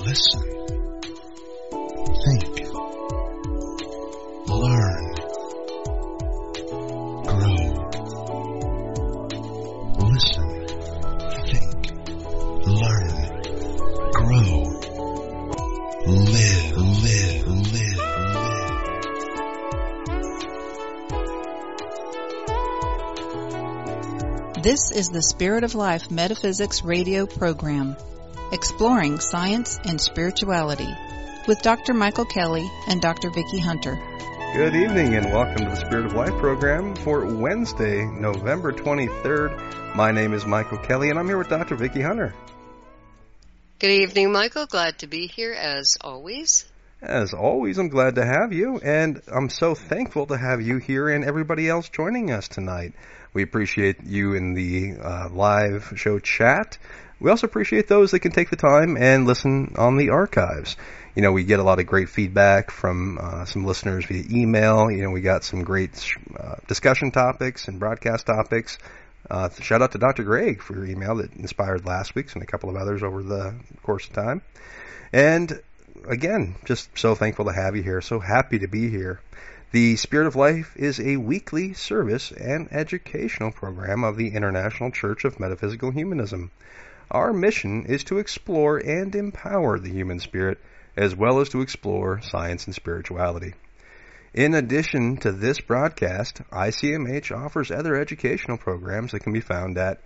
Listen. Think. Learn. Grow. Listen. Think. Learn. Grow. Live. This is the Spirit of Life Metaphysics radio program, exploring science and spirituality, with Dr. Michael Kelly and Dr. Vicki Hunter. Good evening and welcome to the Spirit of Life program for Wednesday, November 23rd. My name is Michael Kelly and I'm here with Dr. Vicki Hunter. Good evening, Michael. Glad to be here as always. As always, I'm glad to have you, and I'm so thankful to have you here and everybody else joining us tonight. We appreciate you in the live show chat. We also appreciate those that can take the time and listen on the archives. You know, we get a lot of great feedback from some listeners via email. You know, we got some great discussion topics and broadcast topics. Shout out to Dr. Greg for your email that inspired last week's and a couple of others over the course of time. And again, just so thankful to have you here. So happy to be here. The Spirit of Life is a weekly service and educational program of the International Church of Metaphysical Humanism. Our mission is to explore and empower the human spirit, as well as to explore science and spirituality. In addition to this broadcast, ICMH offers other educational programs that can be found at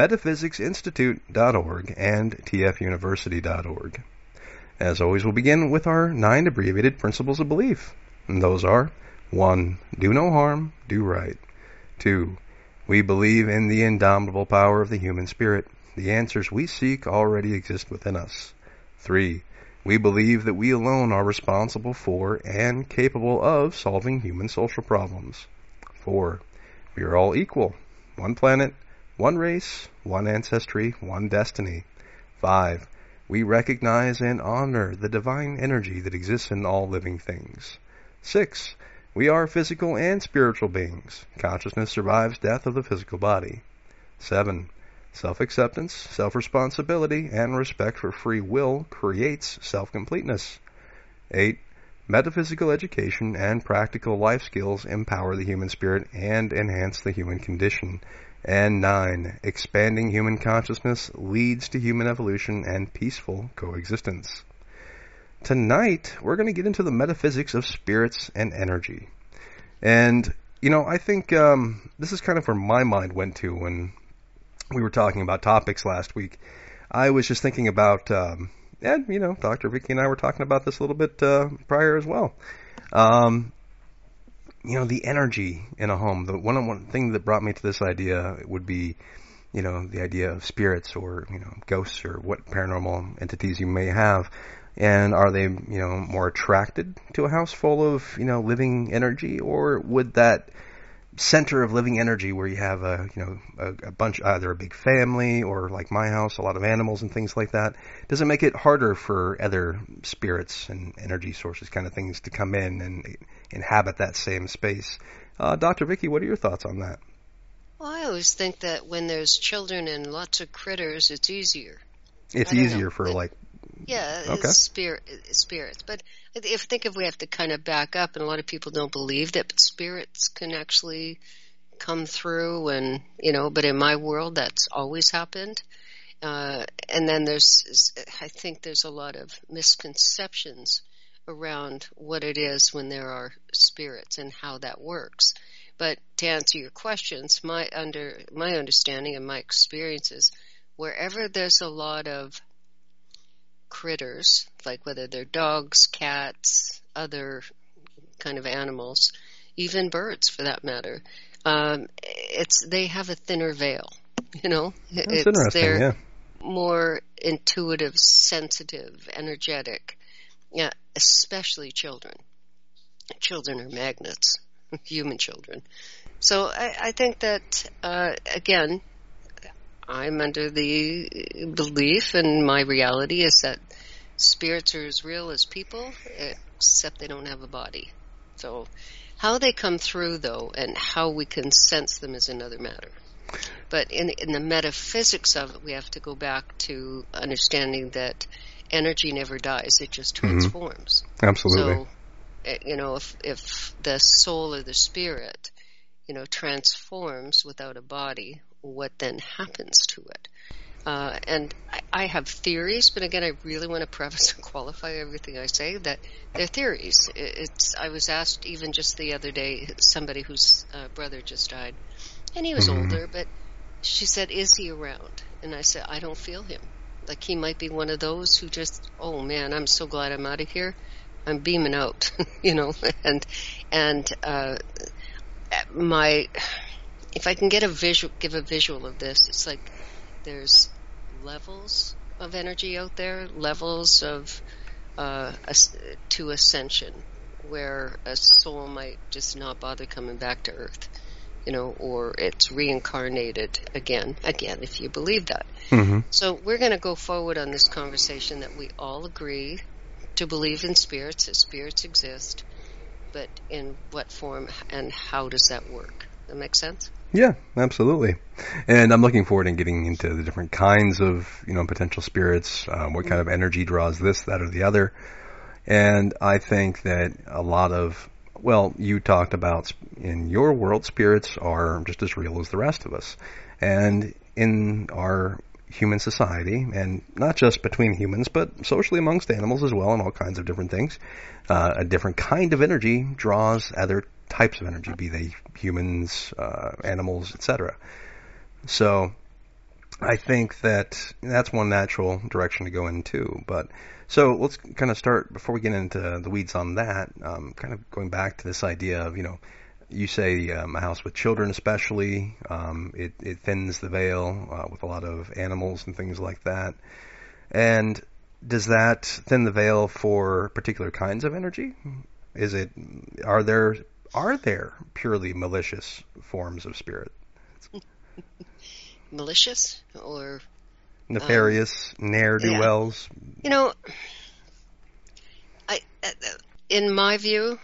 metaphysicsinstitute.org and tfuniversity.org. As always, we'll begin with our 9 abbreviated principles of belief. And those are: 1. Do no harm, do right. 2. We believe in the indomitable power of the human spirit. The answers we seek already exist within us. 3. We believe that we alone are responsible for and capable of solving human social problems. 4. We are all equal. One planet, one race, one ancestry, one destiny. 5. We recognize and honor the divine energy that exists in all living things. 6. We are physical and spiritual beings. Consciousness survives death of the physical body. 7. Self-acceptance, self-responsibility, and respect for free will creates self-completeness. 8. Metaphysical education and practical life skills empower the human spirit and enhance the human condition. And 9. Expanding human consciousness leads to human evolution and peaceful coexistence. Tonight, we're going to get into the metaphysics of spirits and energy. And, you know, I think this is kind of where my mind went to when we were talking about topics last week. I was just thinking about, and, you know, Dr. Vicki and I were talking about this a little bit prior as well. You know, the energy in a home. The one thing that brought me to this idea would be, you know, the idea of spirits or, you know, ghosts or what paranormal entities you may have. And are they, you know, more attracted to a house full of, you know, living energy, or would that center of living energy where you have a bunch, either a big family or like my house, a lot of animals and things like that, does it make it harder for other spirits and energy sources kind of things to come in and inhabit that same space? Dr. Vicki, what are your thoughts on that? Well, I always think that when there's children and lots of critters, it's easier. It's easier for like... Yeah, okay. Spirits. But if we have to kind of back up, and a lot of people don't believe that spirits can actually come through, and, you know, but in my world, that's always happened. And then I think there's a lot of misconceptions around what it is when there are spirits and how that works. But to answer your questions, my understanding and my experiences, wherever there's a lot of critters, like whether they're dogs, cats, other kind of animals, even birds for that matter, they have a thinner veil, you know. That's interesting, they're more intuitive, sensitive, energetic, yeah, especially children. Children are magnets, human children. So I think that, again, I'm under the belief, and my reality is that spirits are as real as people, except they don't have a body. So how they come through, though, and how we can sense them is another matter. But in the metaphysics of it, we have to go back to understanding that energy never dies; it just transforms. Absolutely. So, if the soul or the spirit, transforms without a body, what then happens to it? And I have theories, but again, I really want to preface and qualify everything I say that they're theories. I was asked even just the other day, somebody whose brother just died, and he was older, but she said, "Is he around?" And I said, "I don't feel him. Like he might be one of those who just, oh man, I'm so glad I'm out of here. I'm beaming out," and if I can give a visual of this, it's like there's levels of energy out there, levels of to ascension, where a soul might just not bother coming back to Earth, or it's reincarnated again, if you believe that. So we're going to go forward on this conversation that we all agree to believe in spirits, that spirits exist, but in what form and how does that work? That make sense? Yeah, absolutely. And I'm looking forward to getting into the different kinds of, potential spirits, what kind of energy draws this, that, or the other. And I think that a lot of, you talked about in your world, spirits are just as real as the rest of us. And in our human society, and not just between humans, but socially amongst animals as well, and all kinds of different things, a different kind of energy draws other types of energy, be they humans, animals, etc. So I think that's one natural direction to go into. But so let's kind of start, before we get into the weeds on that, kind of going back to this idea of, you say a house with children especially, it thins the veil with a lot of animals and things like that. And does that thin the veil for particular kinds of energy? Are there purely malicious forms of spirit? Malicious or nefarious, ne'er-do-wells? In my view,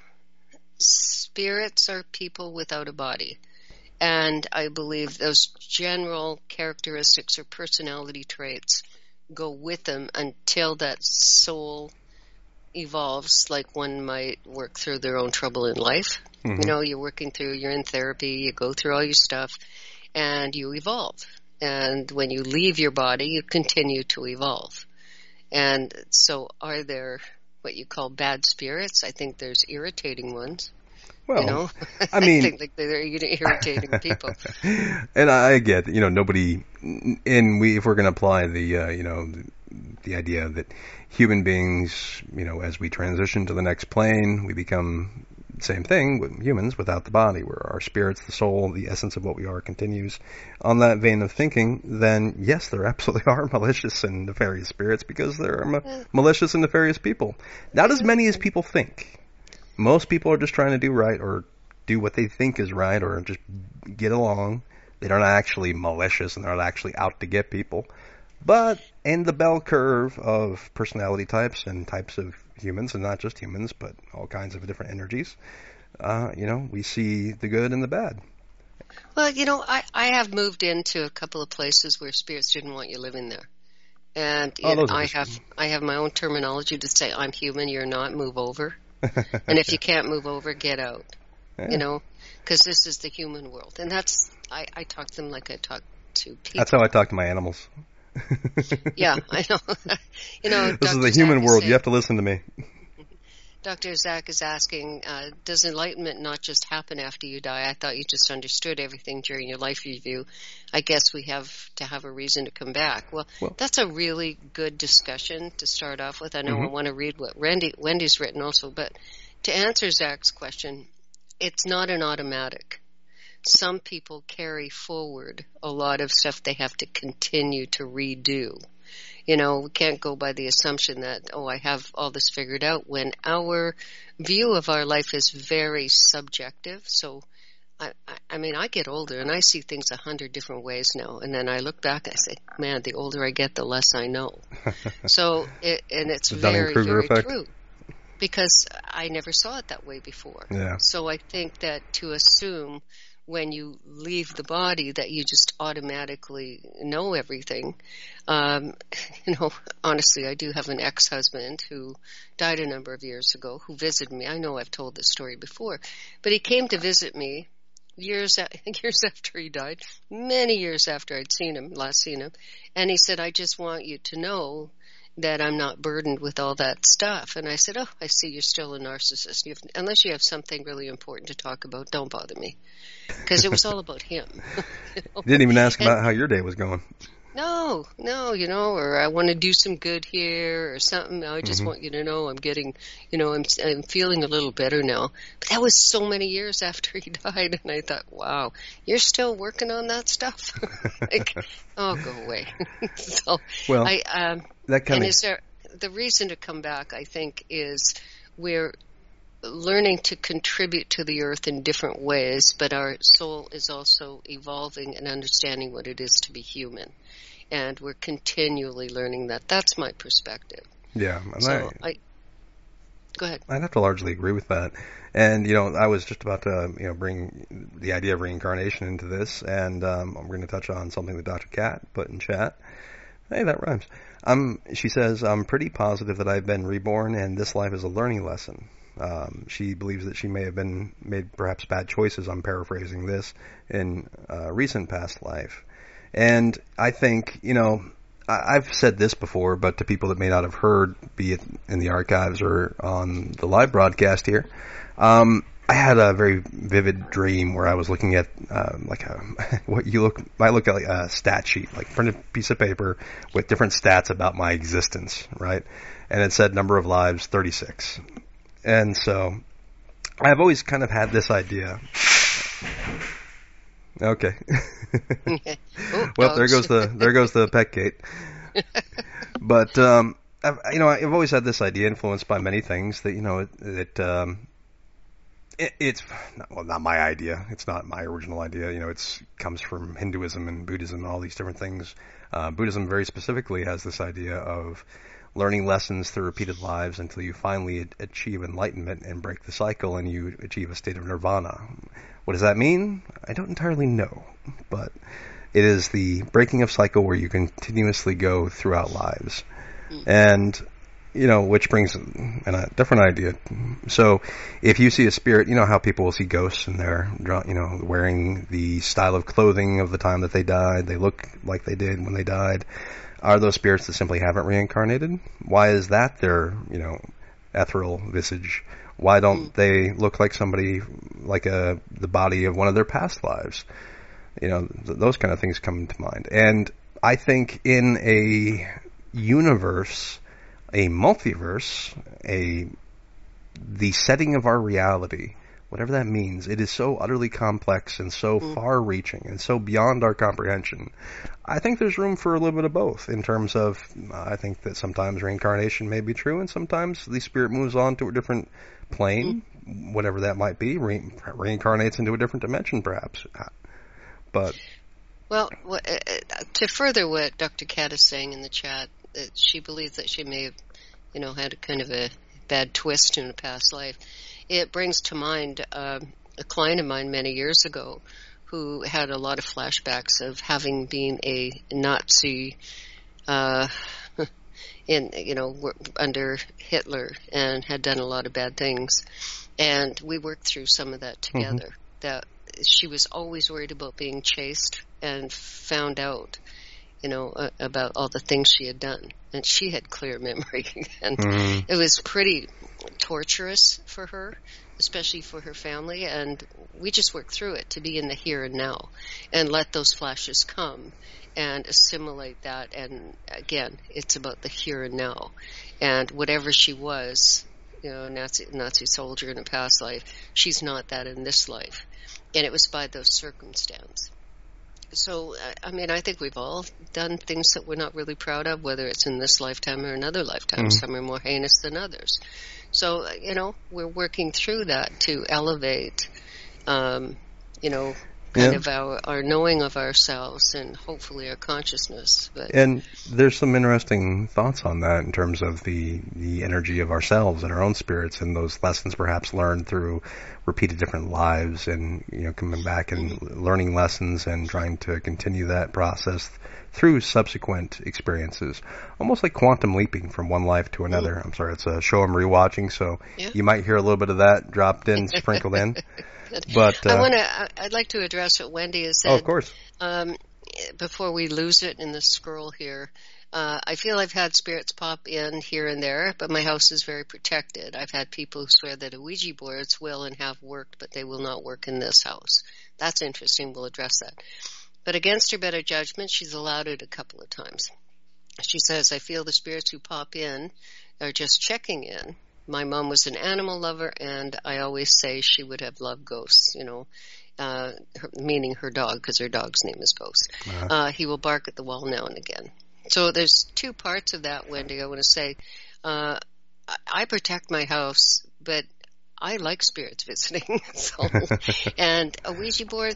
spirits are people without a body. And I believe those general characteristics or personality traits go with them until that soul evolves, like one might work through their own trouble in life. You're in therapy, you go through all your stuff, and you evolve. And when you leave your body, you continue to evolve. And so are there what you call bad spirits? I think there's irritating ones. Well, I think like they're irritating people. And I get, nobody, if we're going to apply the idea that human beings, as we transition to the next plane, we become the same thing with humans without the body, where our spirits, the soul, the essence of what we are continues. On that vein of thinking, then yes, there absolutely are malicious and nefarious spirits, because there are malicious and nefarious people. Not as many as people think. Most people are just trying to do right, or do what they think is right, or just get along. They're not actually malicious, and they're not actually out to get people. But in the bell curve of personality types and types of humans, and not just humans, but all kinds of different energies, we see the good and the bad. Well, I have moved into a couple of places where spirits didn't want you living there. And I have my own terminology to say, I'm human, you're not, move over. And if you can't move over, get out. Yeah. Because this is the human world. And I talk to them like I talk to people. That's how I talk to my animals. Yeah, I know. This is the human world. You have to listen to me. Dr. Zach is asking, does enlightenment not just happen after you die? I thought you just understood everything during your life review. I guess we have to have a reason to come back. Well, that's a really good discussion to start off with. I know I want to read what Wendy's written also, but to answer Zach's question, it's not an automatic. Some people carry forward a lot of stuff they have to continue to redo. We can't go by the assumption that, I have all this figured out, when our view of our life is very subjective. So, I get older and I see things 100 different ways now. And then I look back and I say, man, the older I get, the less I know. So, it's very, very true. Because I never saw it that way before. Yeah. So I think that to assume when you leave the body that you just automatically know everything. Honestly, I do have an ex-husband who died a number of years ago who visited me. I know I've told this story before, but he came to visit me years after he died, many years after I'd last seen him. And he said, I just want you to know that I'm not burdened with all that stuff. And I said, oh, I see you're still a narcissist. Unless you have something really important to talk about, don't bother me. Because it was all about him. You didn't even ask about how your day was going. No, or I want to do some good here or something. I just want you to know I'm getting, I'm feeling a little better now. But that was so many years after he died, and I thought, wow, you're still working on that stuff? Go away. The reason to come back, I think, is we're learning to contribute to the earth in different ways, but our soul is also evolving and understanding what it is to be human. And we're continually learning that. That's my perspective. Yeah. Go ahead. I'd have to largely agree with that. And, I was just about to, bring the idea of reincarnation into this, and I'm going to touch on something that Dr. Kat put in chat. Hey, that rhymes. She says, I'm pretty positive that I've been reborn, and this life is a learning lesson. She believes that she may have made perhaps bad choices, I'm paraphrasing this, in a recent past life. And I think, I've said this before, but to people that may not have heard, be it in the archives or on the live broadcast here, I had a very vivid dream where I was looking at might look at like a stat sheet, like printed piece of paper with different stats about my existence, right? And it said number of lives 36. And so I've always kind of had this idea. Okay. Well, there goes the pet gate. But I've always had this idea, influenced by many things, that it's not my idea. It's not my original idea. It comes from Hinduism and Buddhism and all these different things. Buddhism very specifically has this idea of learning lessons through repeated lives until you finally achieve enlightenment and break the cycle and you achieve a state of nirvana. What does that mean? I don't entirely know, but it is the breaking of cycle where you continuously go throughout lives. And, which brings a different idea. So if you see a spirit, how people will see ghosts and they're, wearing the style of clothing of the time that they died. They look like they did when they died. Are those spirits that simply haven't reincarnated? Why is that their, ethereal visage? Why don't they look like somebody, like the body of one of their past lives? Those kind of things come to mind. And I think in a universe, a multiverse, the setting of our reality, whatever that means, it is so utterly complex and so far-reaching and so beyond our comprehension. I think there's room for a little bit of both in terms of, I think that sometimes reincarnation may be true and sometimes the spirit moves on to a different plane, whatever that might be, reincarnates into a different dimension perhaps. But well, to further what Dr. Kat is saying in the chat, she believes that she may have, had a kind of a bad twist in a past life. It brings to mind a client of mine many years ago who had a lot of flashbacks of having been a Nazi under Hitler and had done a lot of bad things. And we worked through some of that together. That she was always worried about being chased and found out, about all the things she had done. And she had clear memory. And it was pretty torturous for her, especially for her family. And we just worked through it to be in the here and now and let those flashes come and assimilate that. And again, it's about the here and now. And whatever she was, Nazi soldier in a past life, she's not that in this life. And it was by those circumstances. So, I think we've all done things that we're not really proud of, whether it's in this lifetime or another lifetime. Some are more heinous than others. So, we're working through that to elevate, kind of our knowing of ourselves and hopefully our consciousness. And there's some interesting thoughts on that in terms of the energy of ourselves and our own spirits, and those lessons perhaps learned through repeated different lives, and coming back and learning lessons and trying to continue that process through subsequent experiences, almost like quantum leaping from one life to another. I'm sorry, it's a show I'm rewatching, so you might hear a little bit of that dropped in, sprinkled in. But I'd like to address what Wendy has said. Oh, of course. Before we lose it in the scroll here, I feel I've had spirits pop in here and there, but my house is very protected. I've had people who swear that Ouija boards will and have worked, but they will not work in this house. That's interesting. We'll address that. But against her better judgment, she's allowed it a couple of times. She says, I feel the spirits who pop in are just checking in. My mom was an animal lover, and I always say she would have loved ghosts, meaning her dog, because her dog's name is Ghost. He will bark at the wall now and again. So there's two parts of that, Wendy. I want to say, I protect my house, but I like spirits visiting. And a Ouija board,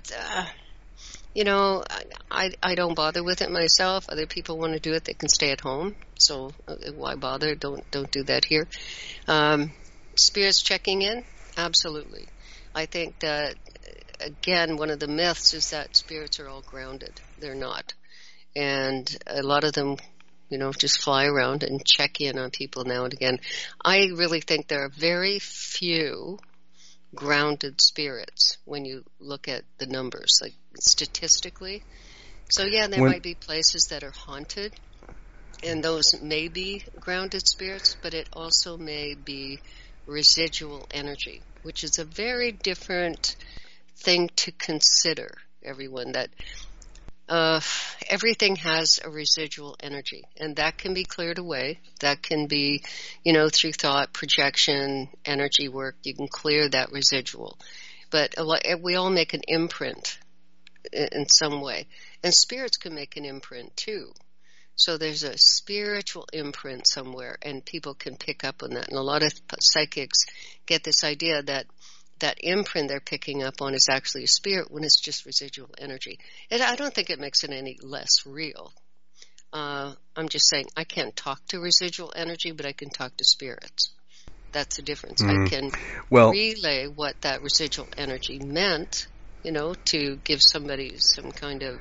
I don't bother with it myself. Other people want to do it, they can stay at home. So why bother? Don't do that here. Spirits checking in? Absolutely. I think that, again, one of the myths is that spirits are all grounded. They're not. And a lot of them, just fly around and check in on people now and again. I really think there are very few grounded spirits when you look at the numbers, like statistically. So there might be places that are haunted, and those may be grounded spirits, but it also may be residual energy, which is a very different thing to consider, everyone, that everything has a residual energy, and that can be cleared away. That can be, through thought, projection, energy work, you can clear that residual. But we all make an imprint in some way, and spirits can make an imprint too. So there's a spiritual imprint somewhere, and people can pick up on that. And a lot of psychics get this idea that that imprint they're picking up on is actually a spirit when it's just residual energy. And I don't think it makes it any less real. I'm just saying I can't talk to residual energy, but I can talk to spirits. That's the difference. I can relay what that residual energy meant, to give somebody some kind of,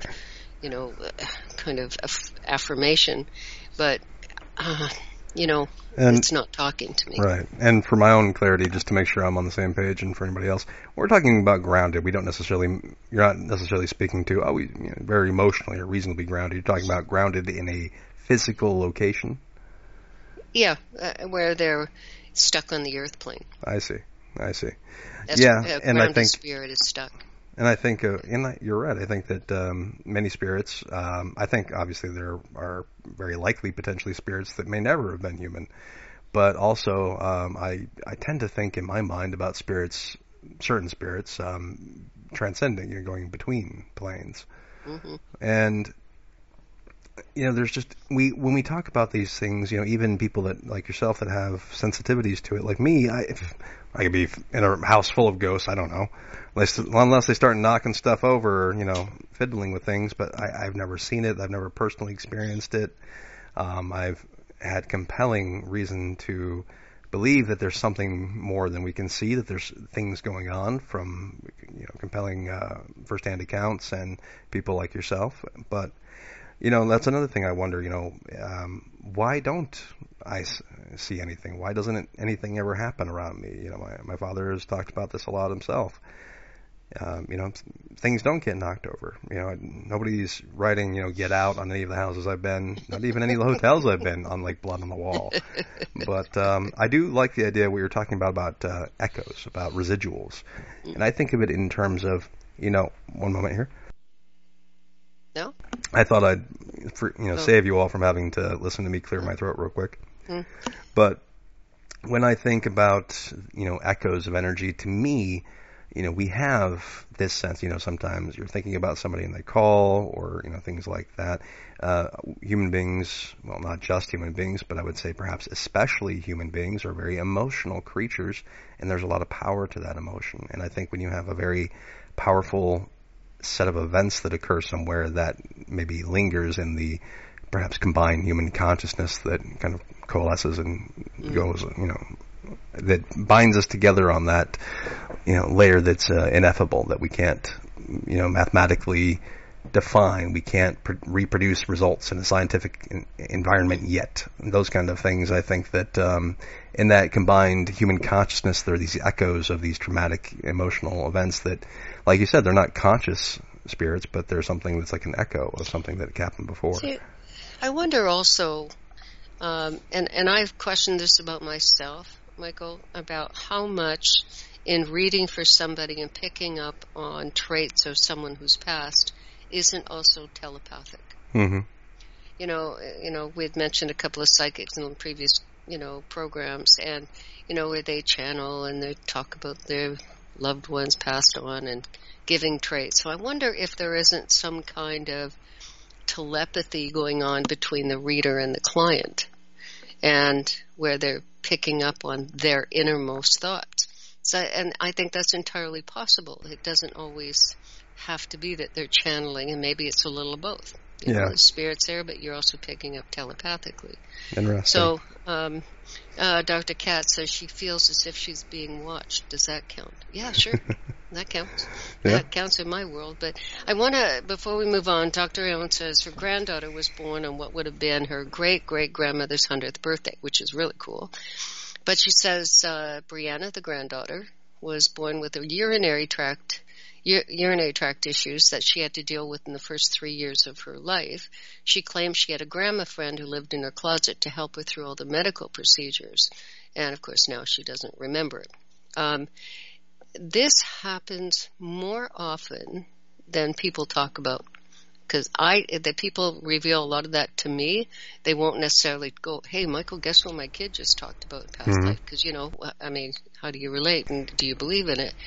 affirmation. But, and it's not talking to me. Right. And for my own clarity, just to make sure I'm on the same page and for anybody else, we're talking about grounded. You're not necessarily speaking to, very emotionally or reasonably grounded. You're talking about grounded in a physical location? Yeah, where they're stuck on the earth plane. I see. That's and I think spirit is stuck. And I think, you're right. I think that many spirits, I think obviously there are very likely potentially spirits that may never have been human. But also, I tend to think in my mind about spirits, certain spirits, transcending, going between planes. Mm-hmm. And, there's just, when we talk about these things, even people that, like yourself, that have sensitivities to it, like me, I could be in a house full of ghosts, I don't know. Unless they start knocking stuff over or, fiddling with things, but I've never seen it. I've never personally experienced it. I've had compelling reason to believe that there's something more than we can see, that there's things going on from, compelling first-hand accounts and people like yourself. But, that's another thing I wonder, why don't I see anything? Why doesn't anything ever happen around me? My father has talked about this a lot himself. Things don't get knocked over. Nobody's writing, get out on any of the houses I've been, not even any of the hotels I've been on, like blood on the wall. But I do like the idea what you're talking about echoes, about residuals. And I think of it in terms of, one moment here. No? I thought I'd, save you all from having to listen to me clear my throat real quick. But when I think about, echoes of energy, to me, we have this sense, sometimes you're thinking about somebody and they call or, things like that. Human beings, well, not just human beings, but I would say perhaps especially human beings are very emotional creatures, and there's a lot of power to that emotion. And I think when you have a very powerful set of events that occur somewhere that maybe lingers in the perhaps combined human consciousness that kind of coalesces and goes, that binds us together on that, layer that's ineffable, that we can't, mathematically define. We can't reproduce results in a scientific environment yet. And those kind of things, I think that in that combined human consciousness, there are these echoes of these traumatic emotional events that, like you said, they're not conscious spirits, but they're something that's like an echo of something that happened before. See, I wonder also, and I've questioned this about myself, Michael, about how much in reading for somebody and picking up on traits of someone who's passed isn't also telepathic. Mm-hmm. We had mentioned a couple of psychics in the previous, programs, and, where they channel and they talk about their loved ones passed on and giving traits. So I wonder if there isn't some kind of telepathy going on between the reader and the client, and where they're picking up on their innermost thoughts. So, and I think that's entirely possible. It doesn't always have to be that they're channeling, and maybe it's a little of both. The spirit's there, but you're also picking up telepathically. Interesting. So, Dr. Kat says she feels as if she's being watched. Does that count? Yeah, sure. That counts. Yeah. That counts in my world. But I want to, before we move on, Dr. Allen says her granddaughter was born on what would have been her great-great-grandmother's 100th birthday, which is really cool. But she says Brianna, the granddaughter, was born with a urinary tract issues that she had to deal with in the first 3 years of her life. She claimed she had a grandma friend who lived in her closet to help her through all the medical procedures. And, of course, now she doesn't remember it. This happens more often than people talk about. Because the people reveal a lot of that to me. They won't necessarily go, hey, Michael, guess what my kid just talked about in past life? Because, how do you relate and do you believe in it?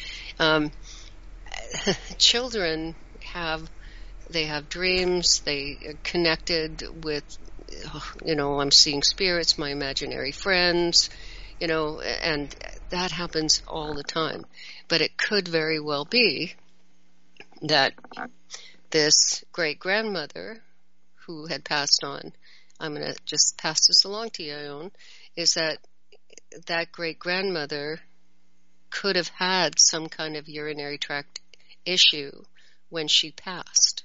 Children have dreams. They are connected with, I'm seeing spirits, my imaginary friends, and that happens all the time. But it could very well be that this great-grandmother who had passed on, I'm going to just pass this along to you, Ione, is that great-grandmother could have had some kind of urinary tract issue when she passed.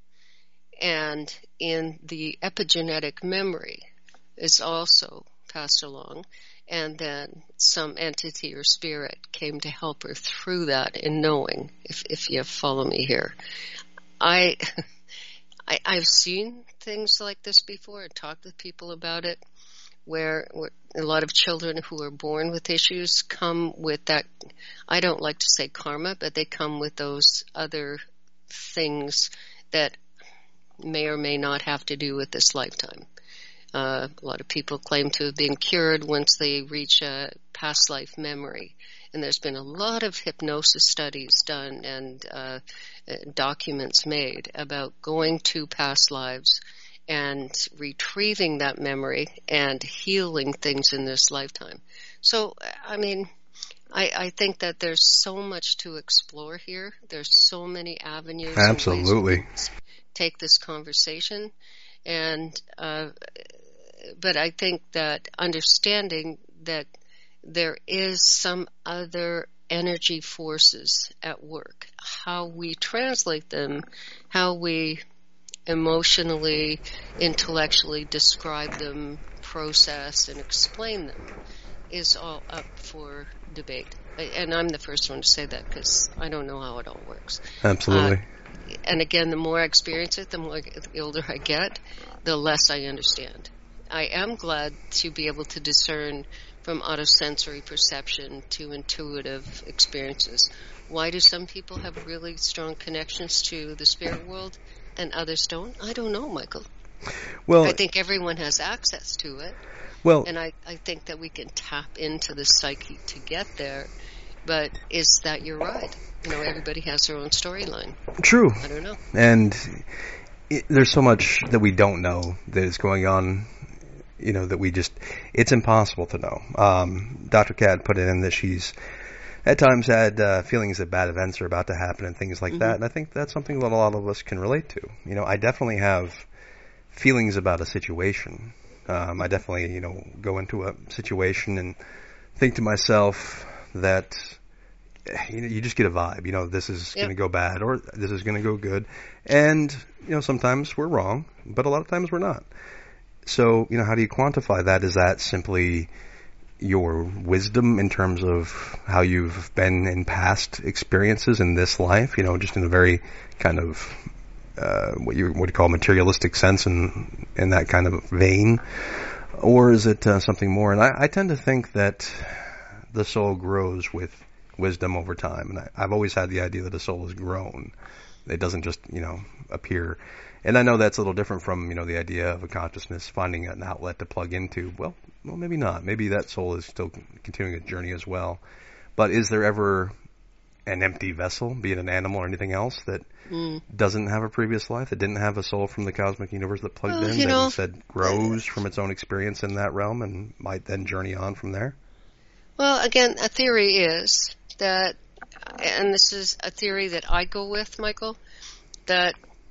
And in the epigenetic memory is also passed along, and then some entity or spirit came to help her through that in knowing, if you follow me here. I've seen things like this before and talked with people about it, where a lot of children who are born with issues come with that, I don't like to say karma, but they come with those other things that may or may not have to do with this lifetime. A lot of people claim to have been cured once they reach a past life memory. And there's been a lot of hypnosis studies done and documents made about going to past lives and retrieving that memory and healing things in this lifetime. So, I think that there's so much to explore here. There's so many avenues. Absolutely. And ways to take this conversation. And, but I think that understanding that there is some other energy forces at work, how we translate them, how we emotionally, intellectually describe them, process, and explain them is all up for debate. And I'm the first one to say that because I don't know how it all works. Absolutely. And again, the more I experience it, the older I get, the less I understand. I am glad to be able to discern from autosensory perception to intuitive experiences. Why do some people have really strong connections to the spirit world and others don't? I don't know, Michael. Well, I think everyone has access to it. Well, and I think that we can tap into the psyche to get there. But is that your ride? Everybody has their own storyline. True. I don't know. And there's so much that we don't know that is going on, that it's impossible to know. Dr. Kat put it in that she's at times had feelings that bad events are about to happen and things like that. And I think that's something that a lot of us can relate to. I definitely have feelings about a situation. I definitely, go into a situation and think to myself that you just get a vibe. This is going to go bad or this is going to go good. And, sometimes we're wrong, but a lot of times we're not. So, how do you quantify that? Is that simply your wisdom in terms of how you've been in past experiences in this life, just in a very kind of what you would call materialistic sense and in that kind of vein? Or is it something more? And I tend to think that the soul grows with wisdom over time. And I've always had the idea that a soul is grown. It doesn't just, appear. And I know that's a little different from, the idea of a consciousness finding an outlet to plug into. Well, maybe not. Maybe that soul is still continuing its journey as well. But is there ever an empty vessel, be it an animal or anything else, that doesn't have a previous life, that didn't have a soul from the cosmic universe that plugged in, that instead grows from its own experience in that realm and might then journey on from there? Well, again, a theory is that, and this is a theory that I go with, Michael, that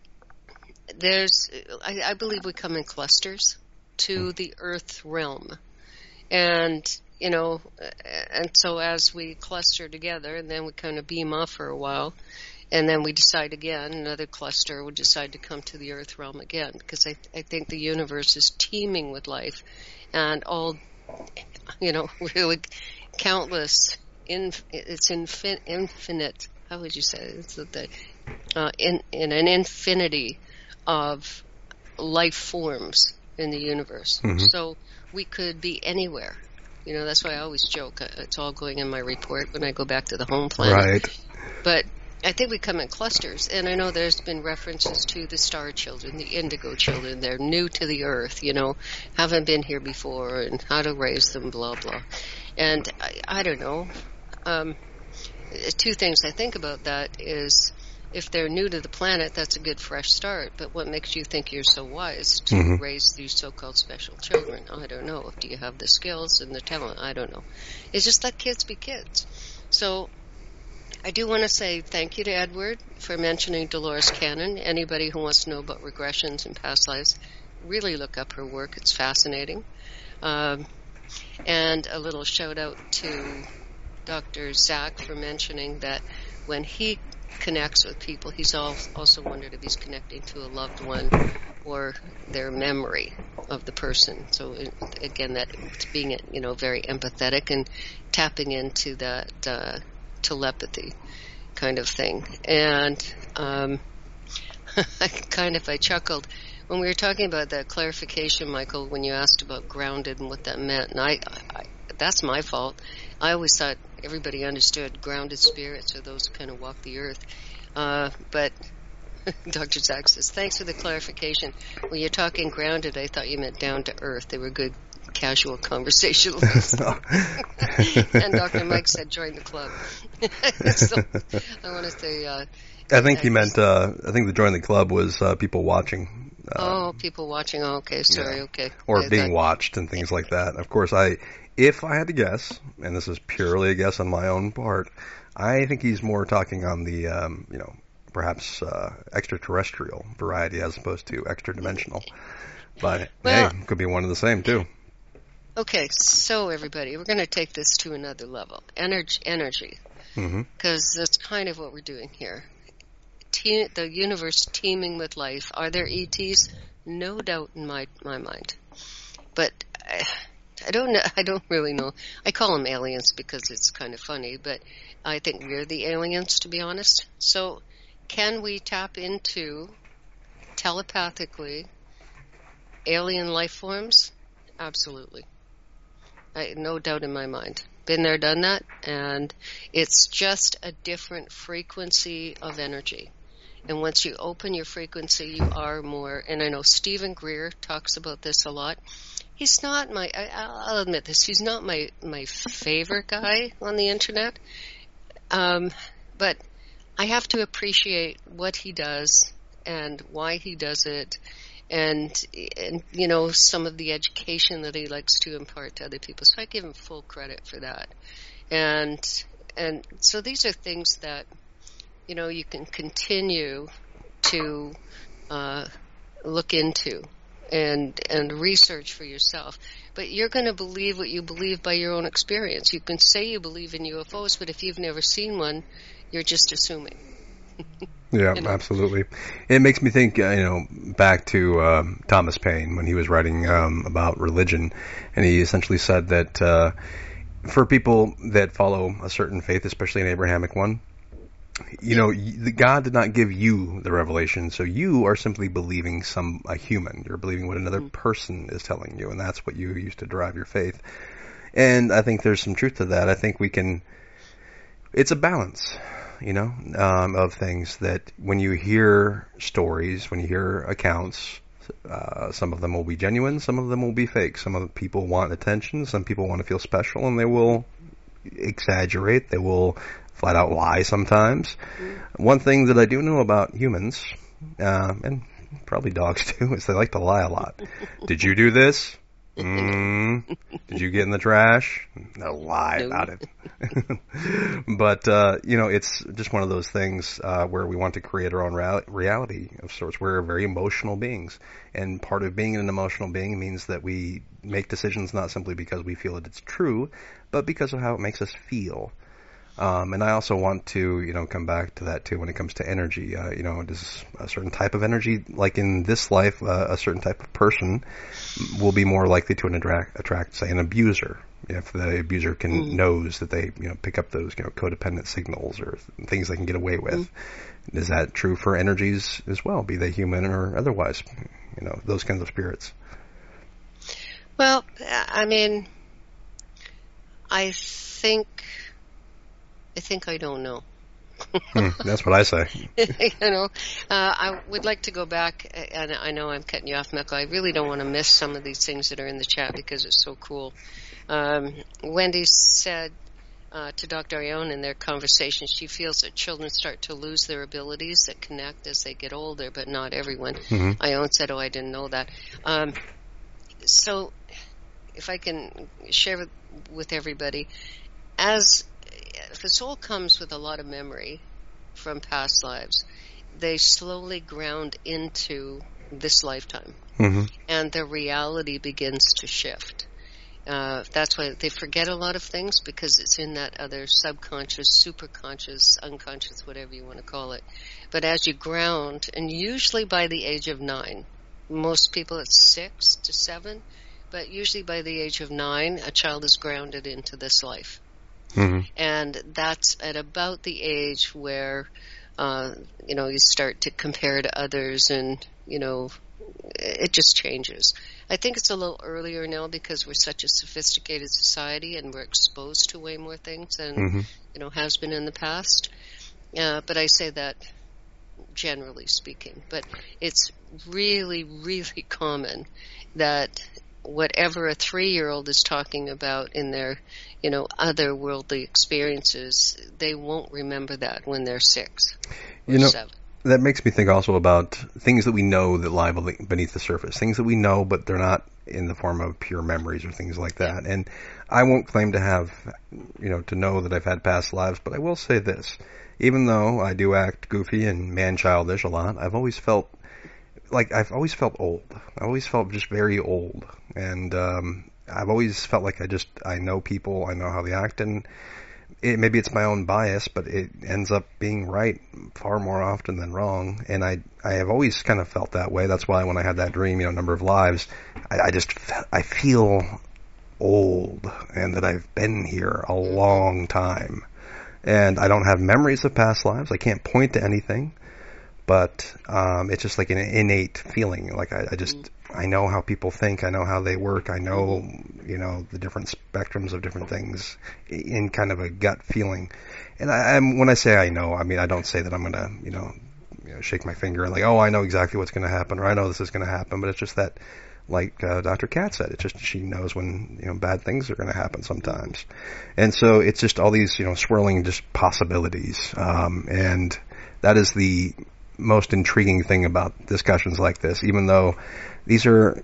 I believe we come in clusters to the earth realm. And, and so as we cluster together and then we kind of beam off for a while and then we decide again, another cluster would decide to come to the earth realm again, because I think the universe is teeming with life and all, really countless, it's infinite, how would you say it? In an infinity of life forms in the universe. So we could be anywhere. That's why I always joke. It's all going in my report when I go back to the home planet. Right. But I think we come in clusters. And I know there's been references to the star children, the indigo children. They're new to the earth, haven't been here before, and how to raise them, blah, blah. And I don't know. Two things I think about that is, if they're new to the planet, that's a good fresh start. But what makes you think you're so wise to raise these so-called special children? I don't know. Do you have the skills and the talent? I don't know. It's just let kids be kids. So I do want to say thank you to Edward for mentioning Dolores Cannon. Anybody who wants to know about regressions and past lives, really look up her work. It's fascinating. And a little shout out to Dr. Zach for mentioning that when he connects with people, he's also wondered if he's connecting to a loved one or their memory of the person. So again, that being very empathetic and tapping into that telepathy kind of thing. And I chuckled when we were talking about that clarification, Michael, when you asked about grounded and what that meant. And I that's my fault. I always thought everybody understood grounded spirits are those who kind of walk the earth. But Dr. Zach says, thanks for the clarification. When you're talking grounded, I thought you meant down to earth. They were good casual conversationalists. And Dr. Mike said, join the club. So I want to say... I think he meant, I think the join the club was people watching. People watching. Oh, okay, sorry, okay. Or being watched and things like that. Of course, if I had to guess, and this is purely a guess on my own part, I think he's more talking on the, perhaps extraterrestrial variety as opposed to extra-dimensional. But, hey, could be one and the same, too. Okay, so everybody, we're going to take this to another level. Energy. Because that's kind of what we're doing here. The universe teeming with life. Are there ETs? No doubt in my mind. But I don't know. I don't really know. I call them aliens because it's kind of funny, but I think we're the aliens, to be honest. So can we tap into telepathically alien life forms? Absolutely. No doubt in my mind. Been there, done that, and it's just a different frequency of energy. And once you open your frequency, you are more, and I know Stephen Greer talks about this a lot. He's not I'll admit this, he's not my favorite guy on the internet. But I have to appreciate what he does and why he does it, and some of the education that he likes to impart to other people. So I give him full credit for that. And And so these are things that, you can continue to look into and research for yourself. But you're going to believe what you believe by your own experience. You can say you believe in UFOs, but if you've never seen one, you're just assuming. Yeah, absolutely. It makes me think, back to Thomas Paine when he was writing about religion, and he essentially said that for people that follow a certain faith, especially an Abrahamic one, God did not give you the revelation, so you are simply believing a human. You're believing what another person is telling you, and that's what you use to derive your faith. And I think there's some truth to that. I think it's a balance, of things that when you hear stories, when you hear accounts, some of them will be genuine, some of them will be fake. Some of the people want attention, some people want to feel special, and they will exaggerate, they will flat out lie sometimes. One thing that I do know about humans, and probably dogs too, is they like to lie a lot. Did you do this? Did you get in the trash? They'll lie about it. But, it's just one of those things where we want to create our own reality of sorts. We're very emotional beings. And part of being an emotional being means that we make decisions not simply because we feel that it's true, but because of how it makes us feel. And I also want to, come back to that too when it comes to energy. Does a certain type of energy, like in this life, a certain type of person will be more likely to attract, say, an abuser. If the abuser knows that they, pick up those, codependent signals or things they can get away with. Is that true for energies as well, be they human or otherwise? Those kinds of spirits. Well, I mean, I think I don't know. That's what I say. I would like to go back, and I know I'm cutting you off, Michael. I really don't want to miss some of these things that are in the chat because it's so cool. Wendy said to Dr. Ione in their conversation, she feels that children start to lose their abilities that connect as they get older, but not everyone. Ione said, I didn't know that. So if I can share with everybody, if the soul comes with a lot of memory from past lives, they slowly ground into this lifetime, and their reality begins to shift. That's why they forget a lot of things, because it's in that other subconscious, superconscious, unconscious, whatever you want to call it. But as you ground, and usually by the age of 9, most people it's 6 to 7, but usually by the age of 9, a child is grounded into this life. And that's at about the age where, you start to compare to others, and, it just changes. I think it's a little earlier now because we're such a sophisticated society and we're exposed to way more things than, has been in the past. But I say that generally speaking. But it's really, really common that whatever a 3-year-old is talking about in their, otherworldly experiences, they won't remember that when they're 6 or 7. That makes me think also about things that we know that lie beneath the surface, things that we know, but they're not in the form of pure memories or things like that. And I won't claim to have, to know that I've had past lives, but I will say this. Even though I do act goofy and man-childish a lot, I've always felt old. I always felt just very old. And I've always felt like I know people, I know how they act, and maybe it's my own bias, but it ends up being right far more often than wrong. And I have always kind of felt that way. That's why when I had that dream, number of lives, I feel old and that I've been here a long time. And I don't have memories of past lives. I can't point to anything. But it's just like an innate feeling. Like I know how people think. I know how they work. I know, the different spectrums of different things in kind of a gut feeling. And when I say I know, I mean, I don't say that I'm going to, shake my finger and I know exactly what's going to happen, or I know this is going to happen. But it's just that, like Dr. Kat said, it's just she knows when, bad things are going to happen sometimes. And so it's just all these, swirling just possibilities. And that is the most intriguing thing about discussions like this, even though these are,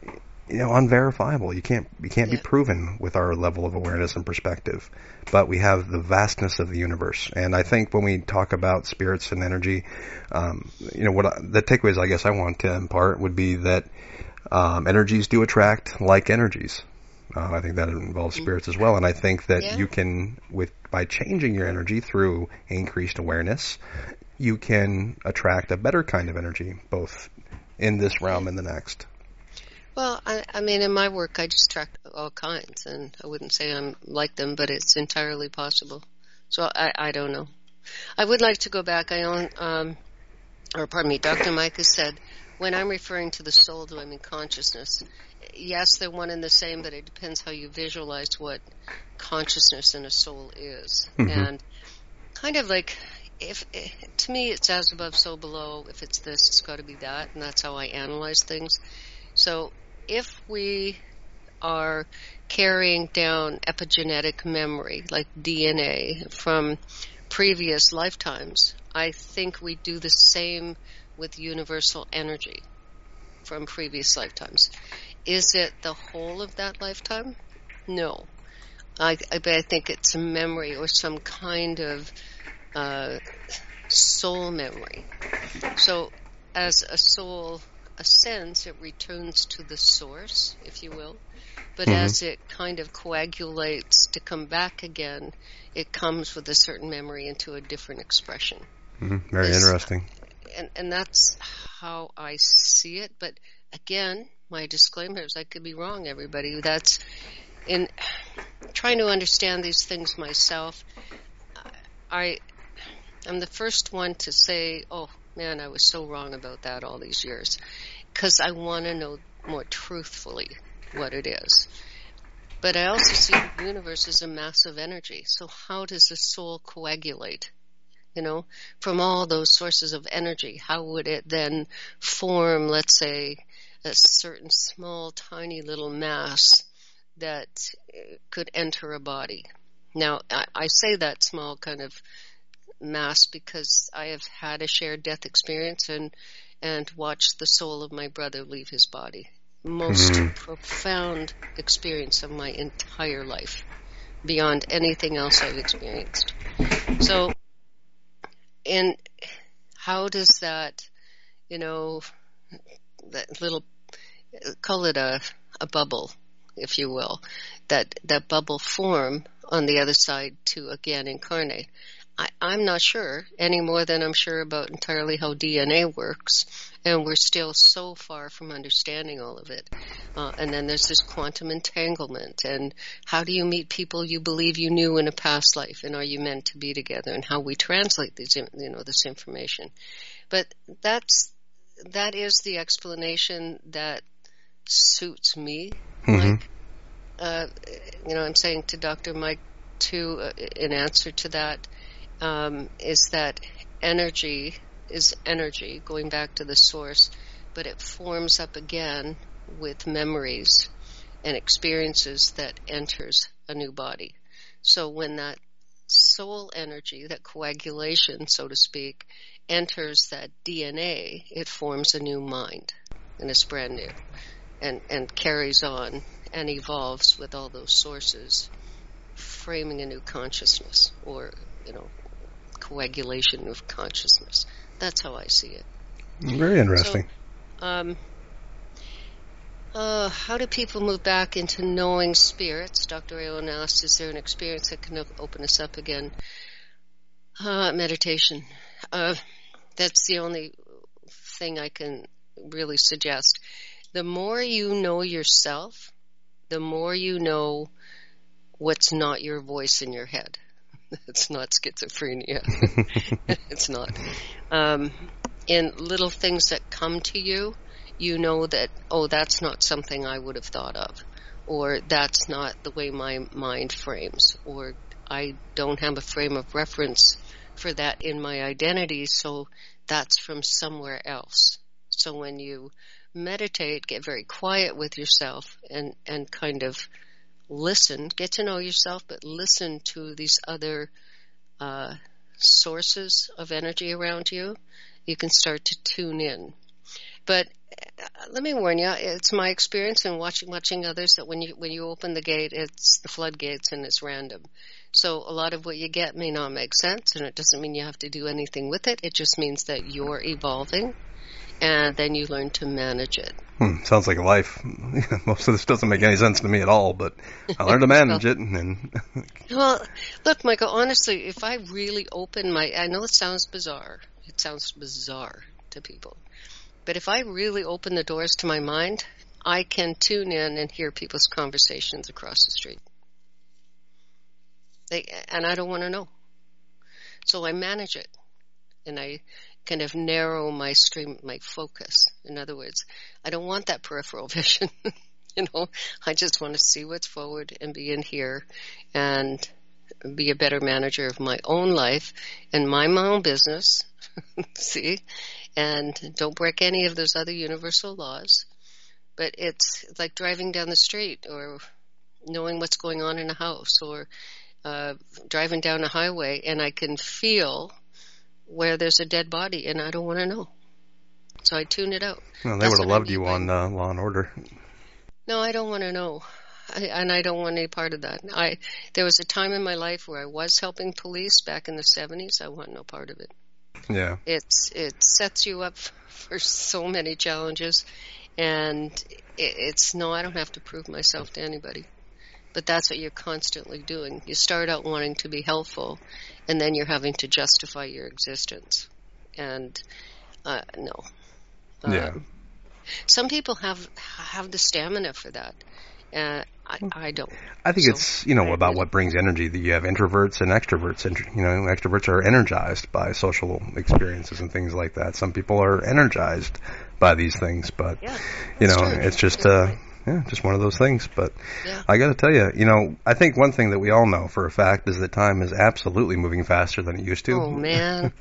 unverifiable. You can't be proven with our level of awareness and perspective. But we have the vastness of the universe. And I think when we talk about spirits and energy, the takeaways I guess I want to impart would be that energies do attract like energies. I think that involves spirits as well. And I think that you can, by changing your energy through increased awareness, you can attract a better kind of energy, both in this realm and the next. Well, I mean, in my work, I just track all kinds, and I wouldn't say I'm like them, but it's entirely possible. So I don't know. I would like to go back. Dr. Mike has said, when I'm referring to the soul, do I mean consciousness? Yes, they're one and the same, but it depends how you visualize what consciousness in a soul is. Mm-hmm. And kind of like, to me, it's as above, so below. If it's this, it's got to be that, and that's how I analyze things. So if we are carrying down epigenetic memory, like DNA, from previous lifetimes, I think we do the same with universal energy from previous lifetimes. Is it the whole of that lifetime? No. I think it's a memory or some kind of soul memory. So as a soul ascends, it returns to the source, if you will. But as it kind of coagulates to come back again, it comes with a certain memory into a different expression. Very interesting. And that's how I see it. But again, my disclaimer is I could be wrong, everybody. That's in trying to understand these things myself. I'm the first one to say, oh, man, I was so wrong about that all these years, because I want to know more truthfully what it is. But I also see the universe as a massive energy. So how does the soul coagulate? From all those sources of energy, how would it then form, let's say, a certain small, tiny little mass that could enter a body? Now, I say that small kind of mass because I have had a shared death experience and watched the soul of my brother leave his body. Most profound experience of my entire life, beyond anything else I've experienced. So, and how does that, that little, call it a bubble, if you will, that bubble form on the other side to again incarnate? I'm not sure any more than I'm sure about entirely how DNA works, and we're still so far from understanding all of it. And then there's this quantum entanglement, and how do you meet people you believe you knew in a past life, and are you meant to be together, and how we translate these, this information. But that is the explanation that suits me, Mike. I'm saying to Dr. Mike too, in answer to that, is that energy is energy, going back to the source, but it forms up again with memories and experiences that enters a new body. So when that soul energy, that coagulation, so to speak, enters that DNA, it forms a new mind, and it's brand new, and carries on and evolves with all those sources, framing a new consciousness, or, coagulation of consciousness. That's how I see it. Very interesting. So, how do people move back into knowing spirits? Dr. Aon asked, is there an experience that can open us up again? Meditation. That's the only thing I can really suggest. The more you know yourself, the more you know what's not your voice in your head. It's not schizophrenia. It's not. In little things that come to you, you know that, oh, that's not something I would have thought of, or that's not the way my mind frames, or I don't have a frame of reference for that in my identity, so that's from somewhere else. So when you meditate, get very quiet with yourself and kind of listen, get to know yourself, but listen to these other sources of energy around you, you can start to tune in. But let me warn you, it's my experience in watching others that when you open the gate, it's the floodgates and it's random. So a lot of what you get may not make sense, and it doesn't mean you have to do anything with it. It just means that you're evolving, and then you learn to manage it. Sounds like life. Most of this doesn't make any sense to me at all, but I learned to manage it. And well, look, Michael, honestly, if I really open I know it sounds bizarre. It sounds bizarre to people. But if I really open the doors to my mind, I can tune in and hear people's conversations across the street. And I don't want to know. So I manage it. And I kind of narrow my stream, my focus. In other words, I don't want that peripheral vision. I just want to see what's forward and be in here and be a better manager of my own life and my own business. See? And don't break any of those other universal laws. But it's like driving down the street or knowing what's going on in a house or driving down a highway, and I can feel where there's a dead body, and I don't want to know. So I tune it out. Well, they would have loved you on Law and Order. No, I don't want to know. And I don't want any part of that. There was a time in my life where I was helping police back in the 70s. I want no part of it. Yeah. It sets you up for so many challenges, and I don't have to prove myself to anybody. But that's what you're constantly doing. You start out wanting to be helpful, and then you're having to justify your existence. And no. Yeah. Some people have the stamina for that. I don't. I think it's, about what brings energy. That you have introverts and extroverts. Extroverts are energized by social experiences and things like that. Some people are energized by these things, but, it's just... just one of those things. But yeah. I got to tell you, I think one thing that we all know for a fact is that time is absolutely moving faster than it used to. Oh, man.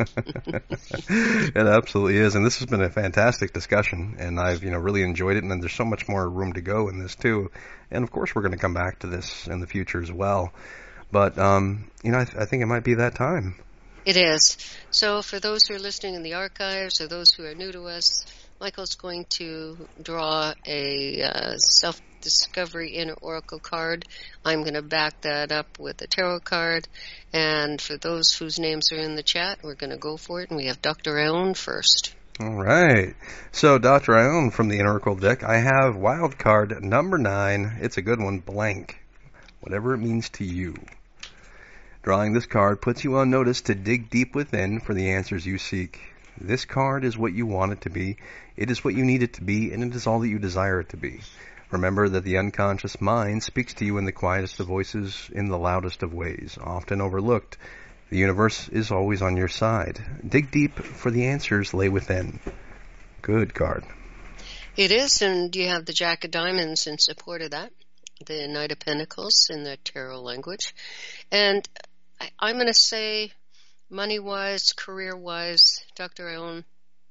It absolutely is. And this has been a fantastic discussion, and I've, really enjoyed it. And then there's so much more room to go in this, too. And, of course, we're going to come back to this in the future as well. But, I think it might be that time. It is. So for those who are listening in the archives or those who are new to us, Michael's going to draw a self-discovery inner oracle card. I'm going to back that up with a tarot card. And for those whose names are in the chat, we're going to go for it. And we have Dr. Ione first. All right. So, Dr. Ione from the inner oracle deck, I have wild card number 9. It's a good one, blank. Whatever it means to you. Drawing this card puts you on notice to dig deep within for the answers you seek. This card is what you want it to be, it is what you need it to be, and it is all that you desire it to be. Remember that the unconscious mind speaks to you in the quietest of voices, in the loudest of ways, often overlooked. The universe is always on your side. Dig deep, for the answers lay within. Good card. It is, and you have the Jack of Diamonds in support of that, the Knight of Pentacles in the tarot language. And I'm going to say, money-wise, career-wise, Dr. Ione,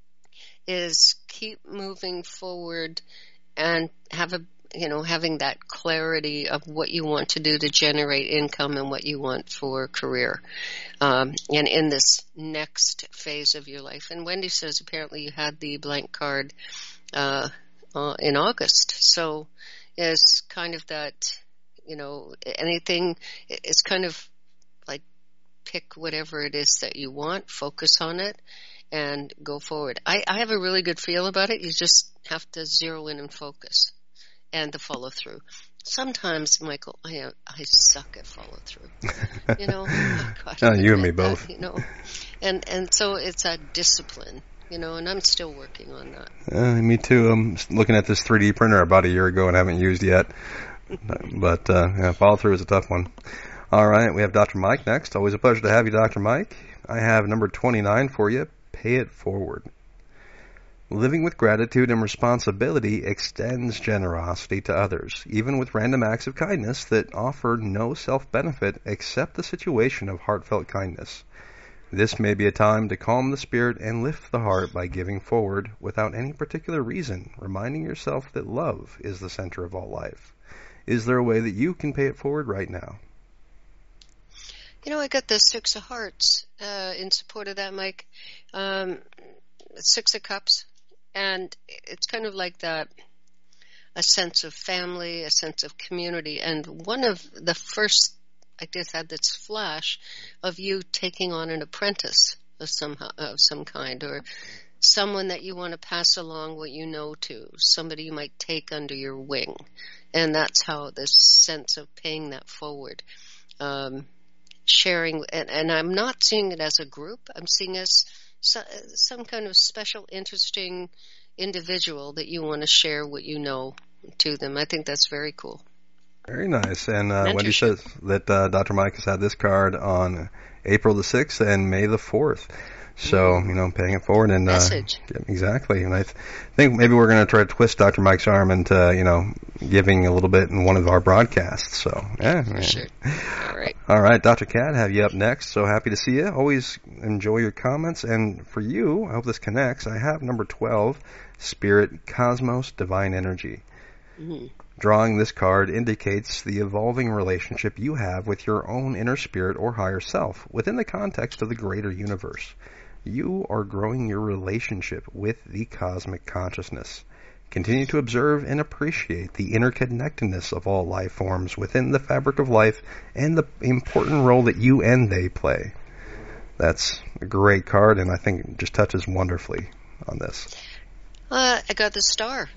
is keep moving forward and having that clarity of what you want to do to generate income and what you want for career, and in this next phase of your life. And Wendy says apparently you had the blank card in August, so it's kind of that, anything. It's kind of like pick whatever it is that you want, focus on it, and go forward. I have a really good feel about it. You just have to zero in and focus, and the follow through. Sometimes, Michael, I suck at follow through. Oh gosh, you and me both. And so it's a discipline. And I'm still working on that. Me too. I'm looking at this 3D printer about a year ago and haven't used yet. But follow through is a tough one. All right, we have Dr. Mike next. Always a pleasure to have you, Dr. Mike. I have number 29 for you. Pay it forward. Living with gratitude and responsibility extends generosity to others, even with random acts of kindness that offer no self-benefit except the situation of heartfelt kindness. This may be a time to calm the spirit and lift the heart by giving forward without any particular reason, reminding yourself that love is the center of all life. Is there a way that you can pay it forward right now? I got the Six of Hearts in support of that, Mike. Six of Cups, And it's kind of like that, a sense of family, a sense of community. And one of the first, I just had this flash of you taking on an apprentice of some kind, or someone that you want to pass along what you know to, somebody you might take under your wing. And that's how this sense of paying that forward, sharing, and I'm not seeing it as a group. I'm seeing it as some kind of special, interesting individual that you want to share what you know to them. I think that's very cool. Very nice. And Wendy says that Dr. Mike has had this card on April the 6th and May the 4th. So, paying it forward. And message. Exactly. And I think maybe we're going to try to twist Dr. Mike's arm into, giving a little bit in one of our broadcasts. So, yeah. For sure. All right. Dr. Cat, have you up next. So happy to see you. Always enjoy your comments. And for you, I hope this connects. I have number 12, Spirit, Cosmos, Divine Energy. Mm-hmm. Drawing this card indicates the evolving relationship you have with your own inner spirit or higher self within the context of the greater universe. You are growing your relationship with the cosmic consciousness. Continue to observe and appreciate the interconnectedness of all life forms within the fabric of life and the important role that you and they play. That's a great card, and I think it just touches wonderfully on this. I got the star.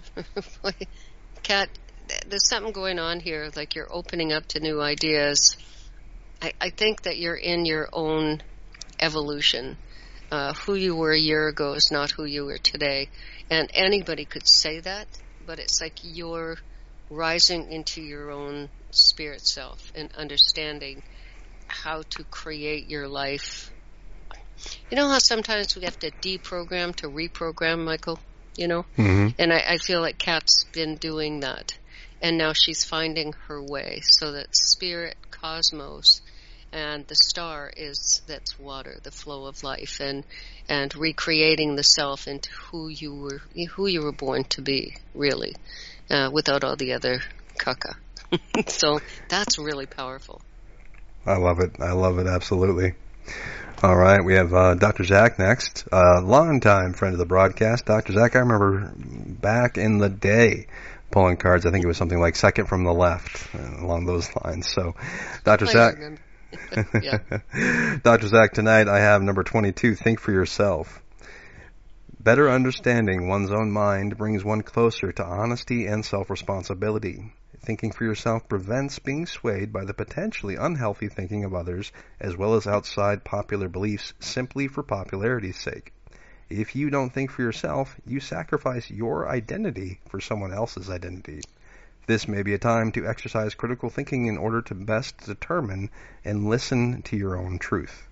Kat, there's something going on here, like you're opening up to new ideas. I think that you're in your own evolution. Who you were a year ago is not who you were today. And anybody could say that, but it's like you're rising into your own spirit self and understanding how to create your life. You know how sometimes we have to deprogram to reprogram, Michael? Mm-hmm. And I feel like Kat's been doing that. And now she's finding her way, so that spirit, cosmos, and the star that's water, the flow of life, and recreating the self into who you were born to be, really, without all the other caca. So that's really powerful. I love it. Absolutely. All right, we have Dr. Zach next. Long-time friend of the broadcast. Dr. Zach, I remember back in the day pulling cards. I think it was something like second from the left, along those lines. So, Dr. Zach. Yeah. Dr. Zach, tonight I have number 22, Think for Yourself. Better understanding one's own mind brings one closer to honesty and self-responsibility. Thinking for yourself prevents being swayed by the potentially unhealthy thinking of others, as well as outside popular beliefs simply for popularity's sake. If you don't think for yourself, you sacrifice your identity for someone else's identity. This may be a time to exercise critical thinking in order to best determine and listen to your own truth.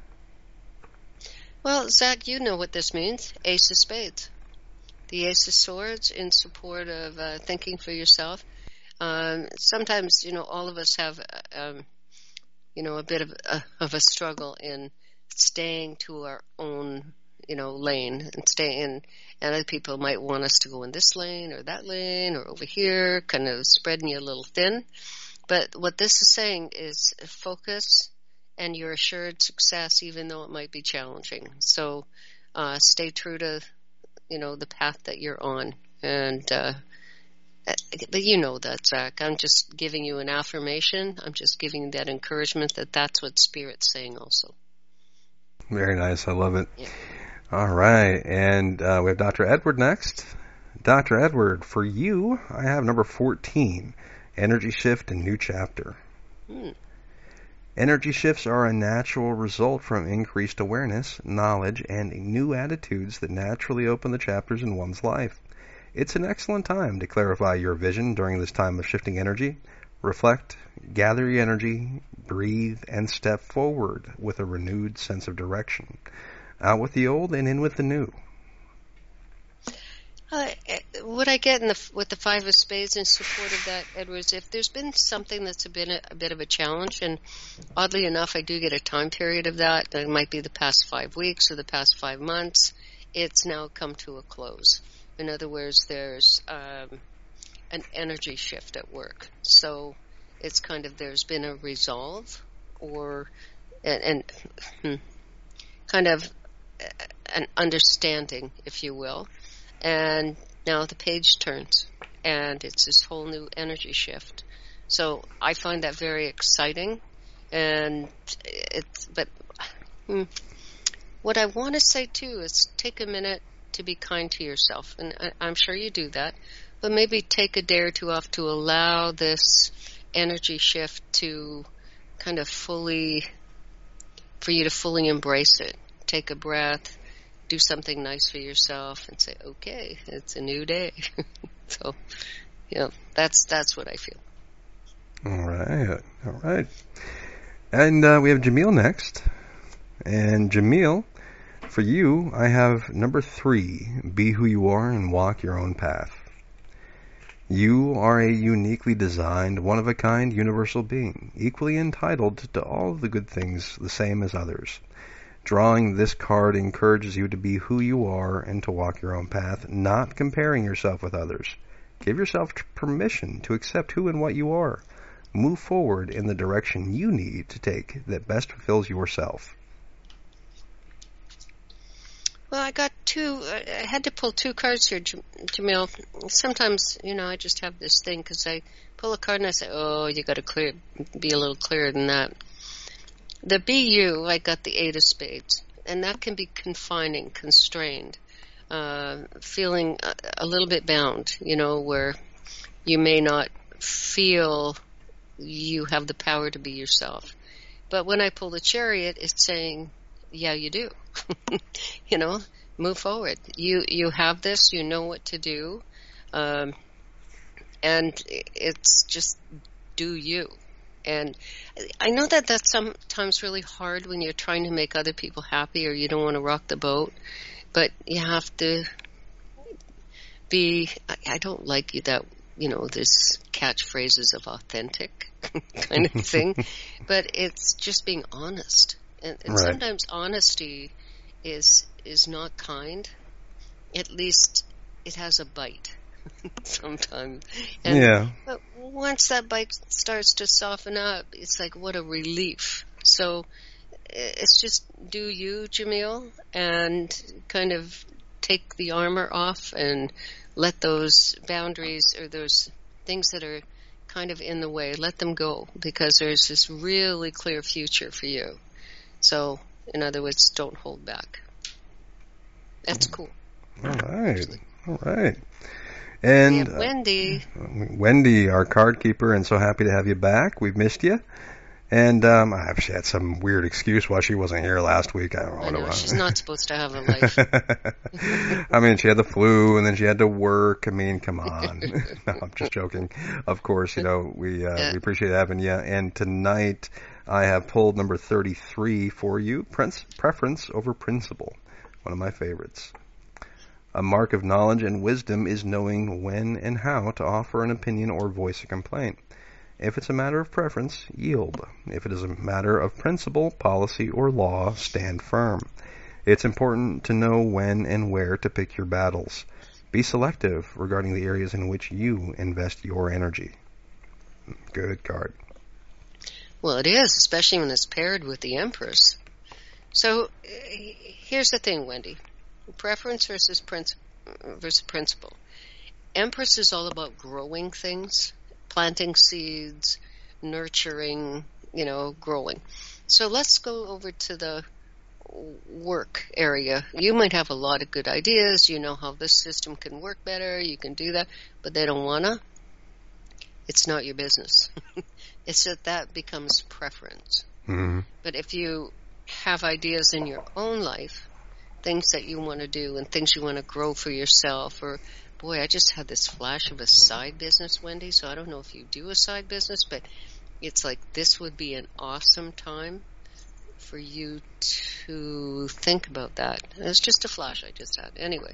Well, Zach, you know what this means. Ace of Spades. The Ace of Swords in support of thinking for yourself. Sometimes, all of us have, a bit of a struggle in staying to our own, lane and stay in. And other people might want us to go in this lane or that lane or over here, kind of spreading you a little thin. But what this is saying is focus and your assured success, even though it might be challenging. So stay true to, the path that you're on. And but you know that, Zach. I'm just giving you an affirmation. I'm just giving you that encouragement that that's what Spirit's saying also. Very nice. I love it. Yeah. All right. And we have Dr. Edward next. Dr. Edward, for you, I have number 14, Energy Shift and New Chapter. Energy shifts are a natural result from increased awareness, knowledge, and new attitudes that naturally open the chapters in one's life. It's an excellent time to clarify your vision during this time of shifting energy. Reflect, gather your energy, breathe, and step forward with a renewed sense of direction. Out with the old and in with the new. What I get with the Five of Spades in support of that, Edwards, if there's been something that's been a bit of a challenge, and oddly enough, I do get a time period of that. It might be the past 5 weeks or the past 5 months. It's now come to a close. In other words, there's an energy shift at work. So it's kind of there's been a resolve or kind of an understanding, if you will. and now the page turns, and it's this whole new energy shift. So I find that very exciting, and what I want to say too is take a minute to be kind to yourself, and I'm sure you do that, but maybe take a day or two off to allow this energy shift to kind of for you to fully embrace it. Take a breath, do something nice for yourself, and say, okay, it's a new day. So, that's what I feel. All right. And we have Jamil next. And Jamil, for you, I have number 3, be who you are and walk your own path. You are a uniquely designed, one-of-a-kind universal being, equally entitled to all of the good things the same as others. Drawing this card encourages you to be who you are and to walk your own path, not comparing yourself with others. Give yourself permission to accept who and what you are. Move forward in the direction you need to take that best fulfills yourself. Well, I got I had to pull 2 cards here, Jamil. Sometimes, I just have this thing because I pull a card and I say, oh, you got to be a little clearer than that. The be you, I got the 8 of spades, and that can be confining, constrained, feeling a little bit bound, where you may not feel you have the power to be yourself. But when I pull the Chariot, it's saying, yeah, you do. Move forward. You have this, you know what to do, and it's just do you. And I know that that's sometimes really hard when you're trying to make other people happy or you don't want to rock the boat, but you have to be, I don't like that, this catchphrases of authentic kind of thing, but it's just being honest. And right. Sometimes honesty is not kind. At least it has a bite sometimes. And yeah. But once that bite starts to soften up, it's like, what a relief. So it's just do you, Jamil, and kind of take the armor off and let those boundaries or those things that are kind of in the way, let them go, because there's this really clear future for you. So, in other words, don't hold back. That's cool. All right. And Wendy, our card keeper, and so happy to have you back. We've missed you. And she had some weird excuse why she wasn't here last week. I don't know what it was. She's not supposed to have a life. She had the flu, and then she had to work. Come on. No, I'm just joking. Of course, we appreciate having you. And tonight, I have pulled number 33 for you, preference over principle, one of my favorites. A mark of knowledge and wisdom is knowing when and how to offer an opinion or voice a complaint. If it's a matter of preference, yield. If it is a matter of principle, policy, or law, stand firm. It's important to know when and where to pick your battles. Be selective regarding the areas in which you invest your energy. Good card. Well, it is, especially when it's paired with the Empress. So, here's the thing, Wendy. Preference versus principle. Empress is all about growing things, planting seeds, nurturing, growing. So let's go over to the work area. You might have a lot of good ideas. You know how this system can work better. You can do that, but they don't want to. It's not your business. It's that becomes preference. Mm-hmm. But if you have ideas in your own life, things that you want to do and things you want to grow for yourself, or boy, I just had this flash of a side business, Wendy, so I don't know if you do a side business, but it's like this would be an awesome time for you to think about that. It's just a flash I just had. Anyway,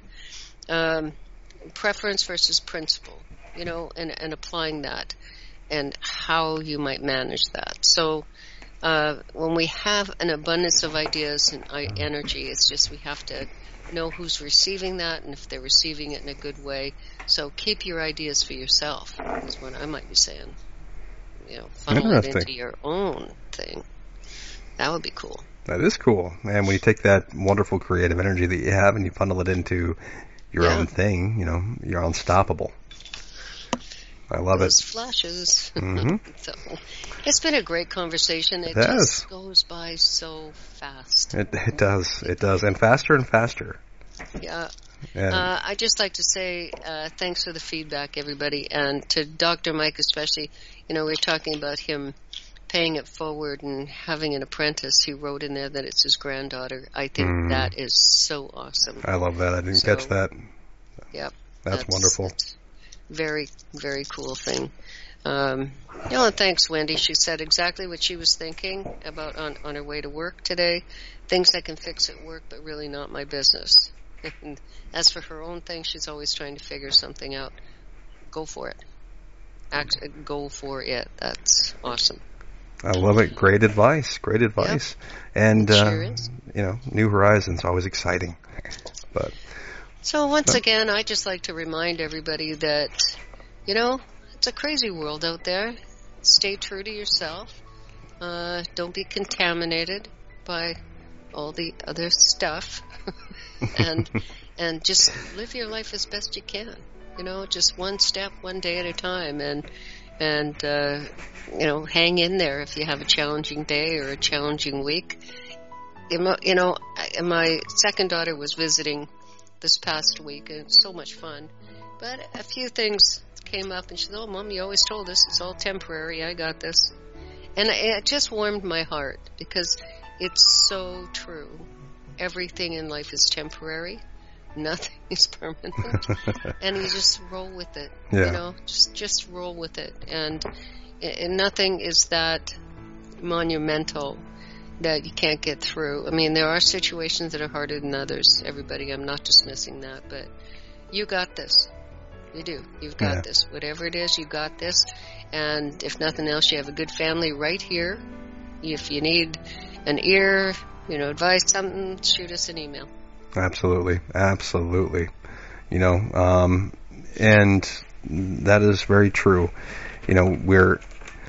preference versus principle, and applying that and how you might manage that. So when we have an abundance of ideas and energy, it's just we have to know who's receiving that and if they're receiving it in a good way. So keep your ideas for yourself, is what I might be saying. Funnel it into your own thing. That would be cool. That is cool. And when you take that wonderful creative energy that you have and you funnel it into your own thing. You're unstoppable. I love Those it. flashes. Mm-hmm. So, it's been a great conversation. It just goes by so fast. It does. It does. And faster and faster. Yeah. I'd just like to say thanks for the feedback, everybody, and to Dr. Mike especially. We were talking about him paying it forward and having an apprentice. He wrote in there that it's his granddaughter. I think that is so awesome. I love that. I didn't catch that. Yep. That's wonderful. Very, very cool thing. And thanks, Wendy. She said exactly what she was thinking about on her way to work today. Things I can fix at work, but really not my business. And as for her own thing, she's always trying to figure something out. Go for it. Go for it. That's awesome. I love it. Great advice. Great advice. Yep. And, sure is. New horizons, always exciting. But so once again, I'd just like to remind everybody that, it's a crazy world out there. Stay true to yourself. Don't be contaminated by all the other stuff. and just live your life as best you can. Just one step, one day at a time, and hang in there if you have a challenging day or a challenging week. My second daughter was visiting this past week, and it was so much fun. But a few things came up, and she said, "Oh, Mom, you always told us it's all temporary. I got this." And it just warmed my heart, because it's so true. Everything in life is temporary. Nothing is permanent. And you just roll with it. Yeah. Just roll with it. And nothing is that monumental that you can't get through. I mean, there are situations that are harder than others, everybody. I'm not dismissing that, but you got this. You do. You've got this. Whatever it is, you got this. And if nothing else, you have a good family right here. If you need an ear, advice, something, shoot us an email. Absolutely. Absolutely. And that is very true. We're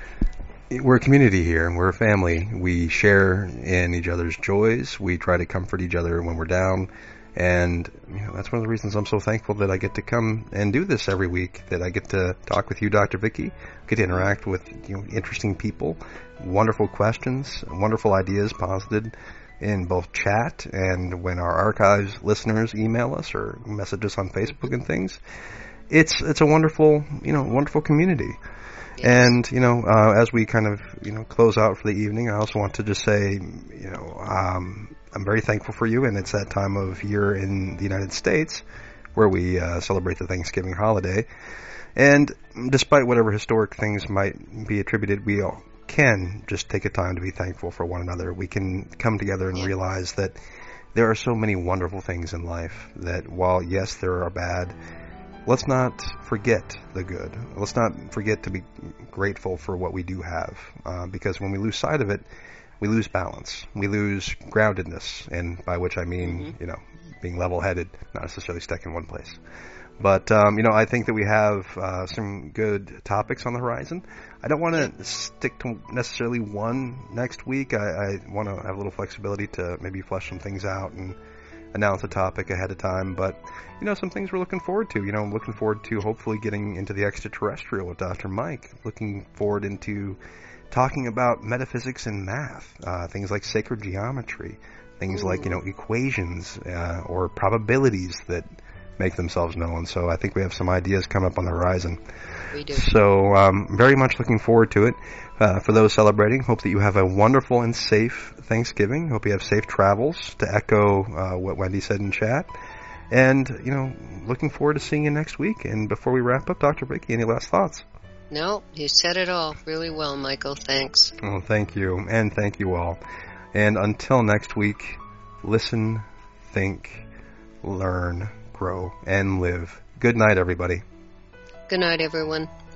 a community here, and we're a family. We share in each other's joys. We try to comfort each other when we're down. And, that's one of the reasons I'm so thankful that I get to come and do this every week, that I get to talk with you, Dr. Vicki, get to interact with, interesting people, wonderful questions, wonderful ideas posited in both chat and when our archives listeners email us or message us on Facebook and things. It's a wonderful, wonderful community. Yes. And, as we kind of, close out for the evening, I also want to just say, I'm very thankful for you, and it's that time of year in the United States where we celebrate the Thanksgiving holiday. And despite whatever historic things might be attributed, we all can just take a time to be thankful for one another. We can come together and realize that there are so many wonderful things in life that while, yes, there are bad, let's not forget the good. Let's not forget to be grateful for what we do have, because when we lose sight of it, we lose balance. We lose groundedness, and by which I mean, being level-headed, not necessarily stuck in one place. But, I think that we have some good topics on the horizon. I don't want to stick to necessarily one next week. I want to have a little flexibility to maybe flesh some things out and announce a topic ahead of time. But, some things we're looking forward to. I'm looking forward to hopefully getting into the extraterrestrial with Dr. Mike. Looking forward into talking about metaphysics and math, things like sacred geometry, things like, equations or probabilities that make themselves known. So I think we have some ideas coming up on the horizon. We do. So very much looking forward to it. For those celebrating, hope that you have a wonderful and safe Thanksgiving. Hope you have safe travels, to echo what Wendy said in chat. And, looking forward to seeing you next week. And before we wrap up, Dr. Vicki, any last thoughts? No, you said it all really well, Michael. Thanks. Oh, thank you. And thank you all. And until next week, listen, think, learn, grow, and live. Good night, everybody. Good night, everyone.